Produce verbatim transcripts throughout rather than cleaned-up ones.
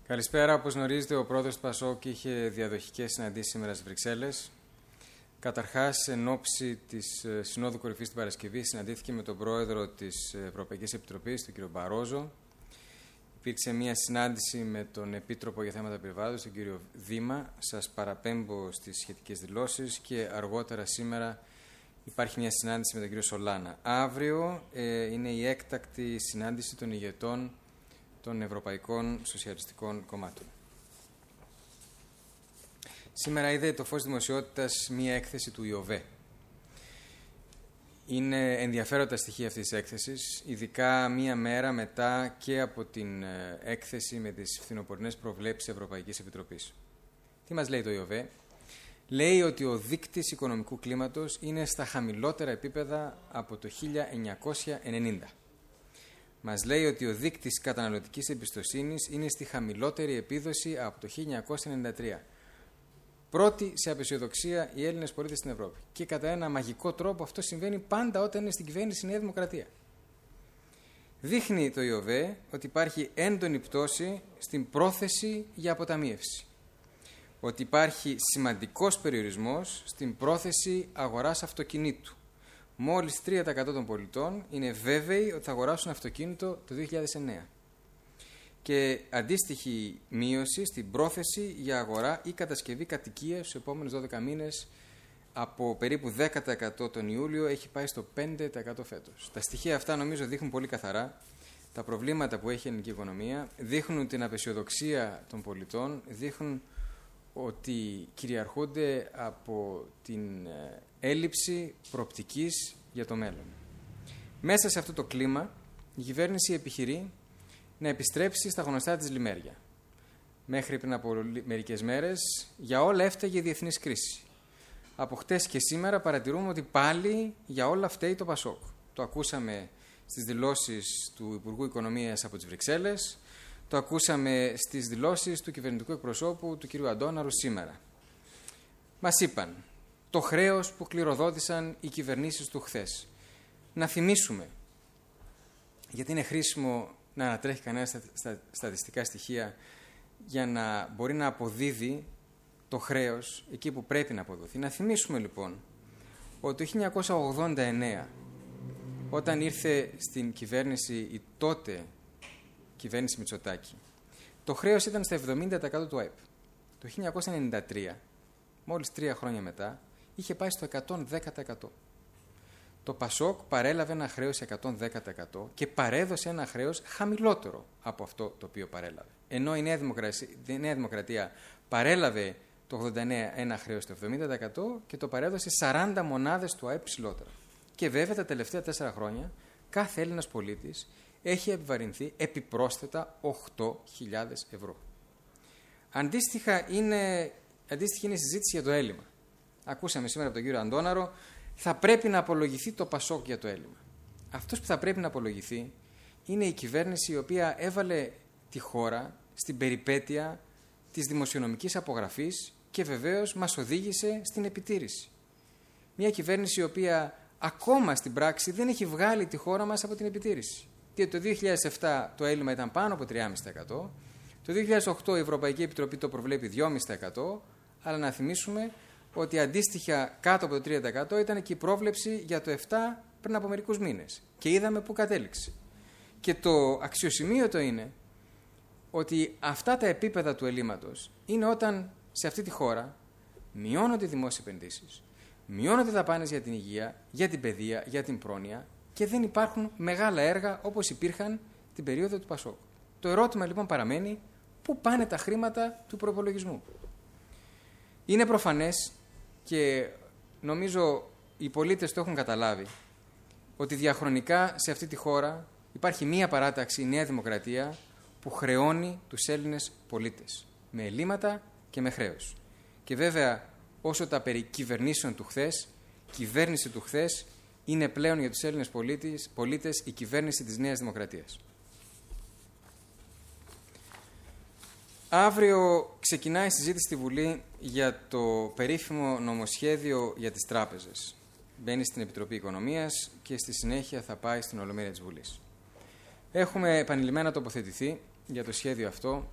Καλησπέρα. Όπως γνωρίζετε, ο πρόεδρος του ΠΑΣΟΚ είχε διαδοχικές συναντήσεις σήμερα στις Βρυξέλλες. Καταρχάς, εν ώψη της Συνόδου Κορυφής την Παρασκευή, συναντήθηκε με τον πρόεδρο της Ευρωπαϊκής Επιτροπής, τον κύριο Μπαρόζο. Υπήρξε μια συνάντηση με τον Επίτροπο για θέματα περιβάλλοντος, τον κύριο Δήμα. Σας παραπέμπω στις σχετικές δηλώσεις και αργότερα σήμερα υπάρχει μια συνάντηση με τον κύριο Σολάνα. Αύριο ε, είναι η έκτακτη συνάντηση των ηγετών των Ευρωπαϊκών Σοσιαλιστικών Κομμάτων. Σήμερα είδε το φως δημοσιότητας μία έκθεση του ΙΟΒΕ. Είναι ενδιαφέροντα στοιχεία αυτής της έκθεσης, ειδικά μία μέρα μετά και από την έκθεση με τις φθινοπορεινές προβλέψεις Ευρωπαϊκής Επιτροπής. Τι μας λέει το ΙΟΒΕ? Λέει ότι ο δείκτης οικονομικού κλίματος είναι στα χαμηλότερα επίπεδα από το χίλια εννιακόσια ενενήντα. Μας λέει ότι ο δείκτης καταναλωτικής εμπιστοσύνης είναι στη χαμηλότερη επίδοση από το χίλια εννιακόσια ενενήντα τρία. Πρώτοι σε απεσιοδοξία οι Έλληνες πολίτες στην Ευρώπη. Και κατά ένα μαγικό τρόπο αυτό συμβαίνει πάντα όταν είναι στην κυβέρνηση η Νέα Δημοκρατία. Δείχνει το ΙΟΒΕ ότι υπάρχει έντονη πτώση στην πρόθεση για αποταμίευση. Ότι υπάρχει σημαντικός περιορισμός στην πρόθεση αγοράς αυτοκινήτου. Μόλις τρία τοις εκατό των πολιτών είναι βέβαιοι ότι θα αγοράσουν αυτοκίνητο το δύο χιλιάδες εννέα. Και αντίστοιχη μείωση στην πρόθεση για αγορά ή κατασκευή κατοικίας στους επόμενους δώδεκα μήνες, από περίπου δέκα τοις εκατό τον Ιούλιο έχει πάει στο πέντε τοις εκατό φέτος. Τα στοιχεία αυτά νομίζω δείχνουν πολύ καθαρά τα προβλήματα που έχει η ελληνική οικονομία, δείχνουν την απεσιοδοξία των πολιτών, δείχνουν ότι κυριαρχούνται από την έλλειψη προοπτικής για το μέλλον. Μέσα σε αυτό το κλίμα η κυβέρνηση επιχειρεί να επιστρέψει στα γνωστά της λιμέρια. Μέχρι πριν από μερικές μέρες για όλα έφταιγε η διεθνής κρίση. Από χτες και σήμερα παρατηρούμε ότι πάλι για όλα φταίει το ΠΑΣΟΚ. Το ακούσαμε στις δηλώσεις του Υπουργού Οικονομίας από τις Βρυξέλλες, το ακούσαμε στις δηλώσεις του κυβερνητικού εκπροσώπου του κ. Αντώναρου σήμερα. Μας είπαν το χρέος που κληροδότησαν οι κυβερνήσεις του χθες. Να θυμίσουμε, γιατί είναι χρήσιμο να ανατρέχει κανένα στα, στα, στατιστικά στοιχεία για να μπορεί να αποδίδει το χρέος εκεί που πρέπει να αποδοθεί. Να θυμίσουμε λοιπόν ότι το χίλια εννιακόσια ογδόντα εννέα, όταν ήρθε στην κυβέρνηση η τότε κυβέρνηση Μητσοτάκη, το χρέος ήταν στα εβδομήντα τοις εκατό του ΑΕΠ. Το χίλια εννιακόσια ενενήντα τρία, μόλις τρία χρόνια μετά, είχε πάει στο εκατόν δέκα τοις εκατό. Το ΠΑΣΟΚ παρέλαβε ένα χρέος εκατόν δέκα τοις εκατό και παρέδωσε ένα χρέος χαμηλότερο από αυτό το οποίο παρέλαβε. Ενώ η Νέα Δημοκρατία, η Νέα Δημοκρατία παρέλαβε το ογδόντα εννέα ένα χρέος στο εβδομήντα τοις εκατό και το παρέδωσε σαράντα μονάδες του ΑΕΠ ψηλότερα. Και βέβαια τα τελευταία τέσσερα χρόνια κάθε Έλληνας πολίτης έχει επιβαρυνθεί επιπρόσθετα οκτώ χιλιάδες ευρώ. Αντίστοιχα είναι, αντίστοιχη είναι η συζήτηση για το έλλειμμα. Ακούσαμε σήμερα από τον κύριο Αντώναρο, θα πρέπει να απολογηθεί το ΠΑΣΟΚ για το έλλειμμα. Αυτός που θα πρέπει να απολογηθεί είναι η κυβέρνηση η οποία έβαλε τη χώρα στην περιπέτεια της δημοσιονομικής απογραφής και βεβαίως μας οδήγησε στην επιτήρηση. Μια κυβέρνηση η οποία ακόμα στην πράξη δεν έχει βγάλει τη χώρα μας από την επιτήρηση. Γιατί το δύο χιλιάδες επτά το έλλειμμα ήταν πάνω από τρία κόμμα πέντε τοις εκατό, το δύο χιλιάδες οκτώ η Ευρωπαϊκή Επιτροπή το προβλέπει δύο κόμμα πέντε τοις εκατό, αλλά να θυμίσουμε ότι αντίστοιχα κάτω από το τρία τοις εκατό ήταν και η πρόβλεψη για το επτά τοις εκατό πριν από μερικούς μήνες. Και είδαμε πού κατέληξε. Και το αξιοσημείωτο είναι ότι αυτά τα επίπεδα του ελλείμματος είναι όταν σε αυτή τη χώρα μειώνονται οι δημόσιες επενδύσεις, μειώνονται τα δαπάνες για την υγεία, για την παιδεία, για την πρόνοια και δεν υπάρχουν μεγάλα έργα όπως υπήρχαν την περίοδο του ΠΑΣΟΚ. Το ερώτημα λοιπόν παραμένει πού πάνε τα χρήματα του προϋπολογισμού. Είναι προφανές και νομίζω οι πολίτες το έχουν καταλάβει ότι διαχρονικά σε αυτή τη χώρα υπάρχει μία παράταξη, η Νέα Δημοκρατία, που χρεώνει τους Έλληνες πολίτες με ελλείμματα και με χρέος. Και βέβαια όσο τα περί κυβερνήσεων του χθες, κυβέρνηση του χθες είναι πλέον για τους Έλληνες πολίτες, πολίτες η κυβέρνηση της Νέας Δημοκρατίας. Αύριο ξεκινάει η συζήτηση στη Βουλή για το περίφημο νομοσχέδιο για τις τράπεζες. Μπαίνει στην Επιτροπή Οικονομίας και στη συνέχεια θα πάει στην Ολομέλεια της Βουλής. Έχουμε επανειλημμένα τοποθετηθεί για το σχέδιο αυτό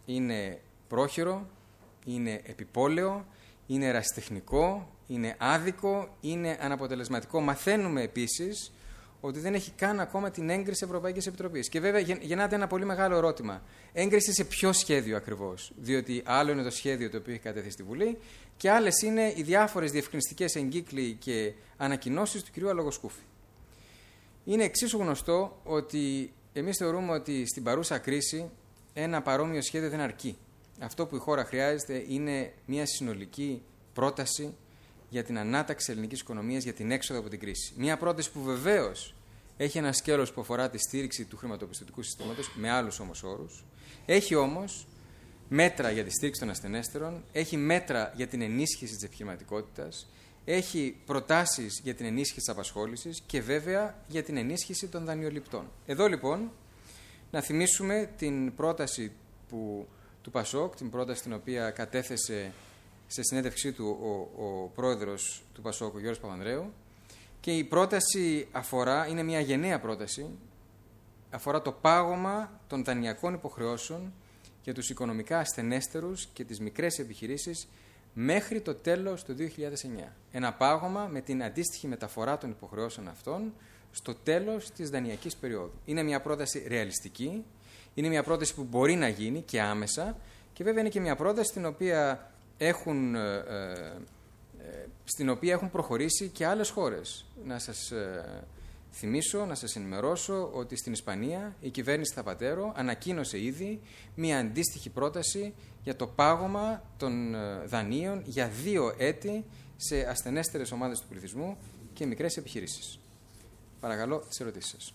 είναι πρόχειρο, είναι επιπόλαιο, είναι ερασιτεχνικό, είναι άδικο, είναι αναποτελεσματικό. Μαθαίνουμε επίσης ότι δεν έχει καν ακόμα την έγκριση Ευρωπαϊκής Επιτροπής. Και βέβαια γεννάται ένα πολύ μεγάλο ερώτημα. Έγκριση σε ποιο σχέδιο ακριβώς? Διότι άλλο είναι το σχέδιο το οποίο έχει κατέθει στη Βουλή και άλλες είναι οι διάφορες διευκρινιστικές εγκύκλοι και ανακοινώσεις του κ. Αλογοσκούφη. Είναι εξίσου γνωστό ότι εμείς θεωρούμε ότι στην παρούσα κρίση ένα παρόμοιο σχέδιο δεν αρκεί. Αυτό που η χώρα χρειάζεται είναι μια συνολική πρόταση για την ανάταξη ελληνικής οικονομίας, για την έξοδο από την κρίση. Μια πρόταση που βεβαίως έχει ένα σκέλος που αφορά τη στήριξη του χρηματοπιστωτικού συστήματος, με άλλους όμως όρους. Έχει όμως μέτρα για τη στήριξη των ασθενέστερων, έχει μέτρα για την ενίσχυση της επιχειρηματικότητας, έχει προτάσεις για την ενίσχυση της απασχόλησης και βέβαια για την ενίσχυση των δανειοληπτών. Εδώ λοιπόν να θυμίσουμε την πρόταση που, του Πασόκ, την πρόταση την οποία κατέθεσε σε συνέντευξή του ο, ο πρόεδρος του Πασόκ, ο Γιώργος Παπανδρέου, και η πρόταση αφορά, είναι μια γενναία πρόταση, αφορά το πάγωμα των δανειακών υποχρεώσεων για τους οικονομικά ασθενέστερους και τις μικρές επιχειρήσεις μέχρι το τέλος του δύο χιλιάδες εννιά. Ένα πάγωμα με την αντίστοιχη μεταφορά των υποχρεώσεων αυτών στο τέλος της δανειακής περίοδου. Είναι μια πρόταση ρεαλιστική, είναι μια πρόταση που μπορεί να γίνει και άμεσα και βέβαια είναι και μια πρόταση την οποία έχουν, ε, ε, στην οποία έχουν προχωρήσει και άλλες χώρες. Να σας ε, θυμίσω, να σας ενημερώσω ότι στην Ισπανία η κυβέρνηση Θαπατέρο ανακοίνωσε ήδη μια αντίστοιχη πρόταση για το πάγωμα των ε, δανείων για δύο έτη σε ασθενέστερες ομάδες του πληθυσμού και μικρές επιχειρήσεις. Παρακαλώ τις ερωτήσεις σας.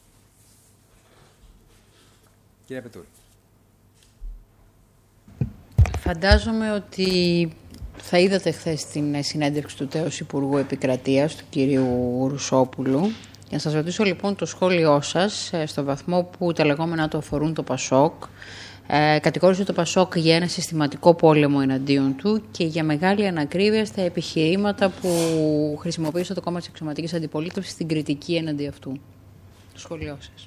Κύριε Πετούρη. Φαντάζομαι ότι θα είδατε χθες την συνέντευξη του τέως Υπουργού Επικρατείας, του κυρίου Ρουσόπουλου. Για να σας ρωτήσω λοιπόν το σχόλιο σας στο βαθμό που τα λεγόμενά του αφορούν το Πασόκ. Ε, κατηγόρησε το Πασόκ για ένα συστηματικό πόλεμο εναντίον του και για μεγάλη ανακρίβεια στα επιχειρήματα που χρησιμοποίησε το κόμμα της αξιωματικής αντιπολίτευσης στην κριτική εναντί αυτού. Το σχόλιο σας.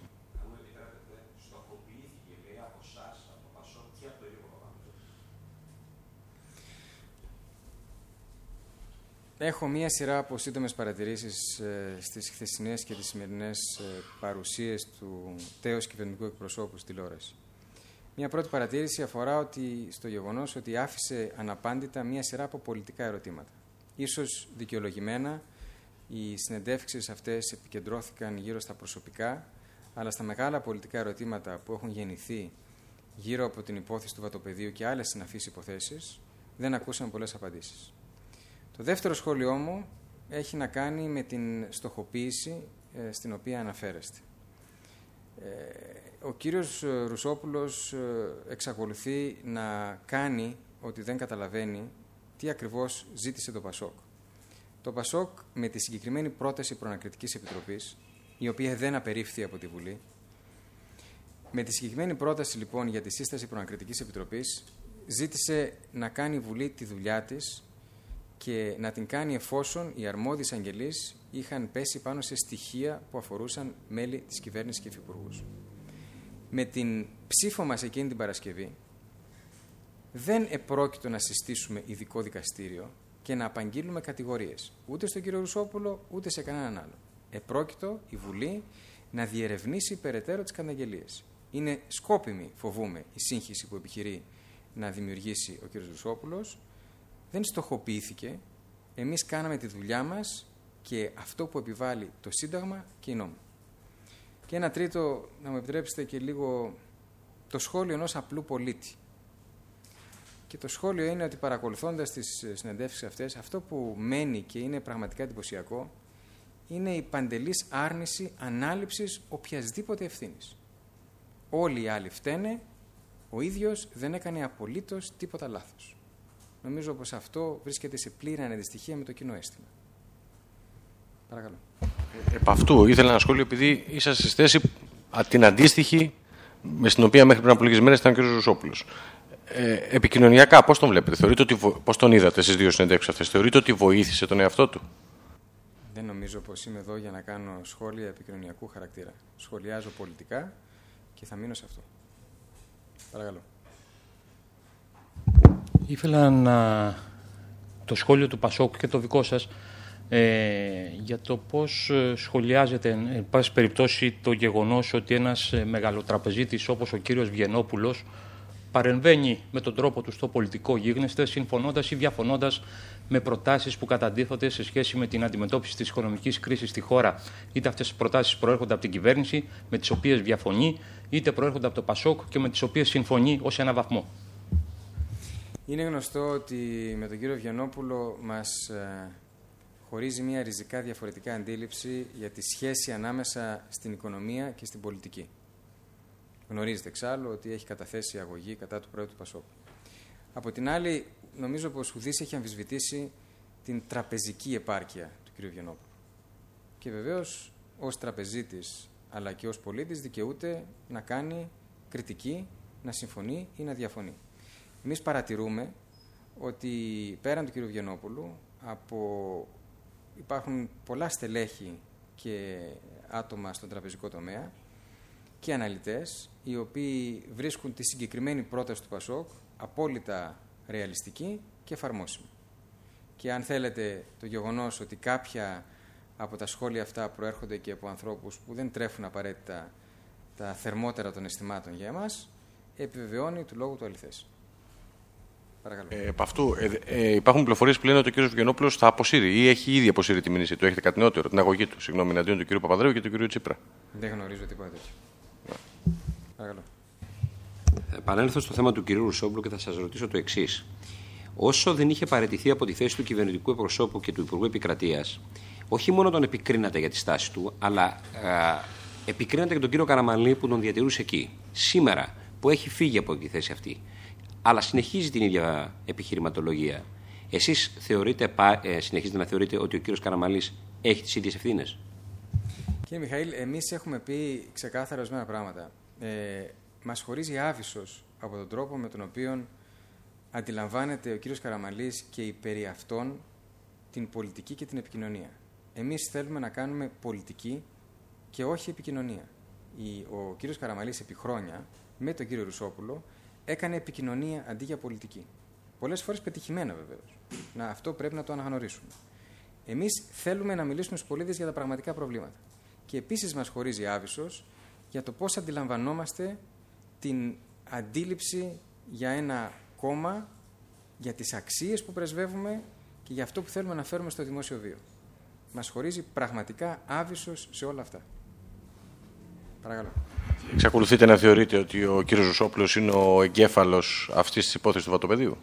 Έχω μία σειρά από σύντομες παρατηρήσεις ε, στις χθεσινές και τις σημερινές ε, παρουσίες του τέως κυβερνητικού εκπροσώπου στη τηλεόραση. Μία πρώτη παρατήρηση αφορά ότι, στο γεγονός ότι άφησε αναπάντητα μία σειρά από πολιτικά ερωτήματα. Ίσως δικαιολογημένα οι συνεντεύξεις αυτές επικεντρώθηκαν γύρω στα προσωπικά, αλλά στα μεγάλα πολιτικά ερωτήματα που έχουν γεννηθεί γύρω από την υπόθεση του βατοπεδίου και άλλες συναφείς υποθέσεις, δεν ακούσαμε πολλές απαντήσεις. Το δεύτερο σχόλιο μου έχει να κάνει με την στοχοποίηση ε, στην οποία αναφέρεστε. Ε, ο κύριος Ρουσόπουλος ε, εξακολουθεί να κάνει ότι δεν καταλαβαίνει τι ακριβώς ζήτησε το Πασόκ. Το Πασόκ με τη συγκεκριμένη πρόταση προανακριτικής επιτροπής, η οποία δεν απερίφθη από τη Βουλή, με τη συγκεκριμένη πρόταση λοιπόν για τη σύσταση προανακριτικής επιτροπής, ζήτησε να κάνει η Βουλή τη δουλειά της και να την κάνει εφόσον οι αρμόδιοι αγγελείς είχαν πέσει πάνω σε στοιχεία που αφορούσαν μέλη της κυβέρνησης και υφυπουργούς. Με την ψήφο μας εκείνη την Παρασκευή δεν επρόκειτο να συστήσουμε ειδικό δικαστήριο και να απαγγείλουμε κατηγορίες ούτε στον κύριο Ρουσόπουλο ούτε σε κανέναν άλλο. Επρόκειτο η Βουλή να διερευνήσει περαιτέρω τις καταγγελίες. Είναι σκόπιμη, φοβούμε, η σύγχυση που επιχειρεί να δημιουργήσει ο κύριος Ρουσόπουλος. Δεν στοχοποιήθηκε, εμείς κάναμε τη δουλειά μας και αυτό που επιβάλλει το Σύνταγμα και οι νόμοι. Και ένα τρίτο, να μου επιτρέψετε και λίγο το σχόλιο ενός απλού πολίτη. Και το σχόλιο είναι ότι παρακολουθώντας τις συνεντεύξεις αυτές, αυτό που μένει και είναι πραγματικά εντυπωσιακό, είναι η παντελής άρνηση ανάληψης οποιασδήποτε ευθύνης. Όλοι οι άλλοι φταίνε, ο ίδιος δεν έκανε απολύτως τίποτα λάθος. Νομίζω πως αυτό βρίσκεται σε πλήρη αναντιστοιχεία με το κοινό αίσθημα. Παρακαλώ. Επ' αυτού ήθελα να σχόλιο, επειδή είσαστε στη θέση την αντίστοιχη με στην οποία μέχρι πριν από λίγες μέρες ήταν ο κ. Ρουσόπουλος. Ε, επικοινωνιακά, πώς τον βλέπετε, θεωρείτε ότι, πώς τον είδατε στις δύο συνεντεύξεις αυτές, θεωρείτε ότι βοήθησε τον εαυτό του? Δεν νομίζω πως είμαι εδώ για να κάνω σχόλια επικοινωνιακού χαρακτήρα. Σχολιάζω πολιτικά και θα μείνω σε αυτό. Παρακαλώ. Ήθελα να... το σχόλιο του Πασόκ και το δικό σας ε, για το πώς σχολιάζεται, εν πάση περιπτώσει, το γεγονός ότι ένας μεγαλοτραπεζίτης όπως ο κύριος Βιενόπουλος παρεμβαίνει με τον τρόπο του στο πολιτικό γίγνεσθε, συμφωνώντας ή διαφωνώντας με προτάσεις που καταντίθονται σε σχέση με την αντιμετώπιση της οικονομικής κρίσης στη χώρα. Είτε αυτές οι προτάσεις προέρχονται από την κυβέρνηση, με τις οποίες διαφωνεί, είτε προέρχονται από το Πασόκ και με τις οποίες συμφωνεί ως ένα βαθμό. Είναι γνωστό ότι με τον κύριο Βιενόπουλο μας ε, χωρίζει μια ριζικά διαφορετικά αντίληψη για τη σχέση ανάμεσα στην οικονομία και στην πολιτική. Γνωρίζετε εξάλλου ότι έχει καταθέσει αγωγή κατά του πρόεδρου του Πασόκ. Από την άλλη, νομίζω πως ουδής έχει αμφισβητήσει την τραπεζική επάρκεια του κ. Βιενόπουλου. Και βεβαίως, ως τραπεζίτης αλλά και ως πολίτης, δικαιούται να κάνει κριτική, να συμφωνεί ή να διαφωνεί. Εμείς παρατηρούμε ότι πέραν του κ. Βιενόπουλου από... υπάρχουν πολλά στελέχη και άτομα στον τραπεζικό τομέα και αναλυτές, οι οποίοι βρίσκουν τη συγκεκριμένη πρόταση του Πασόκ απόλυτα ρεαλιστική και εφαρμόσιμη. Και αν θέλετε, το γεγονός ότι κάποια από τα σχόλια αυτά προέρχονται και από ανθρώπους που δεν τρέφουν απαραίτητα τα θερμότερα των αισθημάτων για εμάς, επιβεβαιώνει του λόγου του αληθές. Παρακαλώ. Ε, επ' αυτού, ε, ε, υπάρχουν πληροφορίες που λένε ότι ο κ. Βιενόπουλος θα αποσύρει ή έχει ήδη αποσύρει τη μήνυση του. Έχετε κάτι νεότερο, την αγωγή του, συγγνώμη, εναντίον του κ. Παπανδρέου και του κ. Τσίπρα. Δεν γνωρίζω τίποτα τέτοιο. Παρακαλώ. Θα επανέλθω στο θέμα του κ. Ρουσόπουλου και θα σας ρωτήσω το εξής. Όσο δεν είχε παραιτηθεί από τη θέση του κυβερνητικού εκπροσώπου και του Υπουργού Επικρατείας, όχι μόνο τον επικρίνατε για τη στάση του, αλλά α, επικρίνατε και τον κύριο Καραμανλή που τον διατηρούσε εκεί. Σήμερα που έχει φύγει από τη θέση αυτή, αλλά συνεχίζει την ίδια επιχειρηματολογία, εσείς θεωρείτε, ε, συνεχίζετε να θεωρείτε ότι ο κύριος Καραμανλής έχει τις ίδιες ευθύνες? Κύριε Μιχαήλ, εμείς έχουμε πει ξεκάθαρα ορισμένα πράγματα. Ε, μας χωρίζει άβυσσος από τον τρόπο με τον οποίο αντιλαμβάνεται ο κύριος Καραμανλής και η περί αυτών την πολιτική και την επικοινωνία. Εμείς θέλουμε να κάνουμε πολιτική και όχι επικοινωνία. Ο κύριος Καραμανλής επί χρόνια με τον κύριο Ρουσόπουλο έκανε επικοινωνία αντί για πολιτική. Πολλές φορές πετυχημένα βεβαίως. Να, αυτό πρέπει να το αναγνωρίσουμε. Εμείς θέλουμε να μιλήσουμε στους πολίτες για τα πραγματικά προβλήματα. Και επίσης μας χωρίζει άβυσσος για το πώς αντιλαμβανόμαστε την αντίληψη για ένα κόμμα, για τις αξίες που πρεσβεύουμε και για αυτό που θέλουμε να φέρουμε στο δημόσιο βίο. Μας χωρίζει πραγματικά άβυσσος σε όλα αυτά. Παρακαλώ. Εξακολουθείτε να θεωρείτε ότι ο κύριος Ρουσόπουλος είναι ο εγκέφαλος αυτής της υπόθεσης του βατοπεδίου?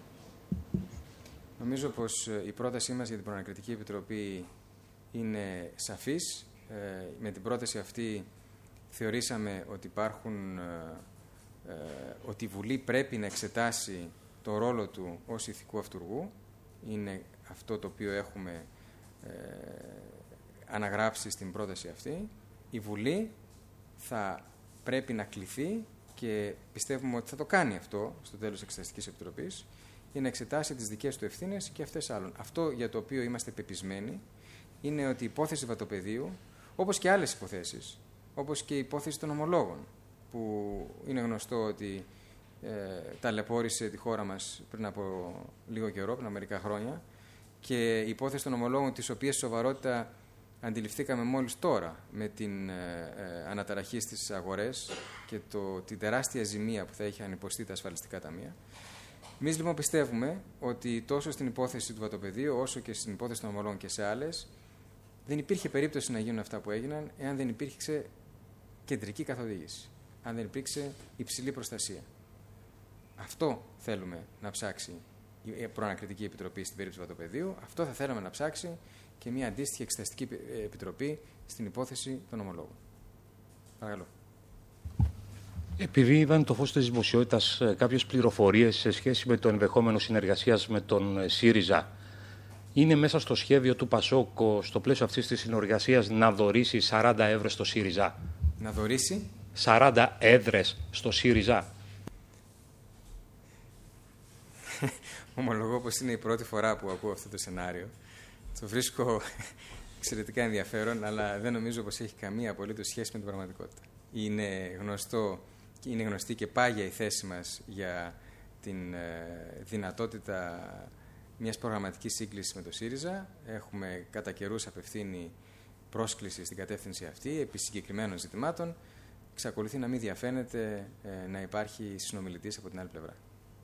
Νομίζω πως η πρότασή μας για την Προανακριτική Επιτροπή είναι σαφής. Ε, με την πρόταση αυτή θεωρήσαμε ότι υπάρχουν, ε, ε, ότι η Βουλή πρέπει να εξετάσει το ρόλο του ως ηθικού αυτουργού. Είναι αυτό το οποίο έχουμε ε, αναγράψει στην πρόταση αυτή. Η Βουλή θα πρέπει να κληθεί και πιστεύουμε ότι θα το κάνει αυτό στο τέλος της Εξεταστικής Επιτροπής για να εξετάσει τις δικές του ευθύνες και αυτές άλλων. Αυτό για το οποίο είμαστε πεπισμένοι είναι ότι η υπόθεση βατοπεδίου, όπως και άλλες υποθέσεις, όπως και η υπόθεση των ομολόγων, που είναι γνωστό ότι ε, ταλαιπώρησε τη χώρα μας πριν από λίγο καιρό, πριν από μερικά χρόνια, και η υπόθεση των ομολόγων, τις οποίες σοβαρότητα αντιληφθήκαμε μόλις τώρα με την ε, ε, αναταραχή στις αγορές και το, την τεράστια ζημία που θα είχαν υποστεί τα ασφαλιστικά ταμεία. Εμείς λοιπόν πιστεύουμε ότι τόσο στην υπόθεση του βατοπεδίου όσο και στην υπόθεση των ομολόγων και σε άλλες δεν υπήρχε περίπτωση να γίνουν αυτά που έγιναν εάν δεν υπήρξε κεντρική καθοδήγηση, αν δεν υπήρξε υψηλή προστασία. Αυτό θέλουμε να ψάξει η Προανακριτική Επιτροπή στην περίπτωση του βατοπεδίου, αυτό θα θέλαμε να ψάξει και μια αντίστοιχη εξεταστική επιτροπή στην υπόθεση των ομολόγων. Παρακαλώ. Επειδή είδαν το φως της δημοσιότητας κάποιες πληροφορίες σε σχέση με το ενδεχόμενο συνεργασίας με τον ΣΥΡΙΖΑ, είναι μέσα στο σχέδιο του Πασόκ, στο πλαίσιο αυτής της συνεργασίας, να δωρήσει σαράντα έδρες στο ΣΥΡΙΖΑ? Να δωρήσει σαράντα έδρες στο ΣΥΡΙΖΑ. Ομολογώ πως είναι η πρώτη φορά που ακούω αυτό το σενάριο. Το βρίσκω εξαιρετικά ενδιαφέρον, αλλά δεν νομίζω πως έχει καμία απολύτως σχέση με την πραγματικότητα. Είναι γνωστό, είναι γνωστή και πάγια η θέση μας για την δυνατότητα μιας προγραμματικής σύγκλησης με το ΣΥΡΙΖΑ. Έχουμε κατά καιρούς απευθύνει πρόσκληση στην κατεύθυνση αυτή, επί συγκεκριμένων ζητημάτων. Εξακολουθεί να μην διαφαίνεται να υπάρχει συνομιλητής από την άλλη πλευρά.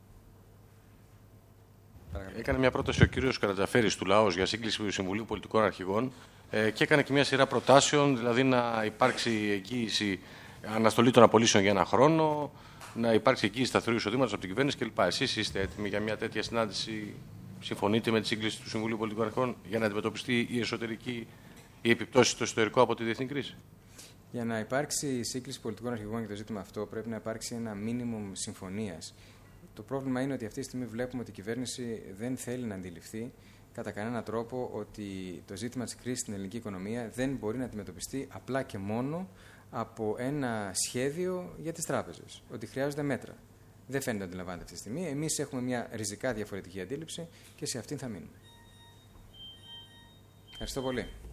Έκανε μια πρόταση ο κύριος Καρατζαφέρης του ΛΑΟΣ για σύγκληση του Συμβουλίου Πολιτικών Αρχηγών ε, και έκανε και μια σειρά προτάσεων, δηλαδή να υπάρξει εγγύηση, αναστολή των απολύσεων για ένα χρόνο, να υπάρξει εγγύηση σταθερού εισοδήματος από την κυβέρνηση κλπ. Εσείς είστε έτοιμοι για μια τέτοια συνάντηση? Συμφωνείτε με τη σύγκληση του Συμβουλίου Πολιτικών Αρχηγών για να αντιμετωπιστεί η εσωτερική, η επιπτώση στο εσωτερικό από τη διεθνή κρίση? Για να υπάρξει σύγκληση πολιτικών αρχηγών για το ζήτημα αυτό, πρέπει να υπάρξει ένα μίνιμουμ συμφωνίας. Το πρόβλημα είναι ότι αυτή τη στιγμή βλέπουμε ότι η κυβέρνηση δεν θέλει να αντιληφθεί κατά κανένα τρόπο ότι το ζήτημα της κρίσης στην ελληνική οικονομία δεν μπορεί να αντιμετωπιστεί απλά και μόνο από ένα σχέδιο για τις τράπεζες. Ότι χρειάζονται μέτρα. Δεν φαίνεται να αντιλαμβάνεται αυτή τη στιγμή. Εμείς έχουμε μια ριζικά διαφορετική αντίληψη και σε αυτήν θα μείνουμε. Ευχαριστώ πολύ.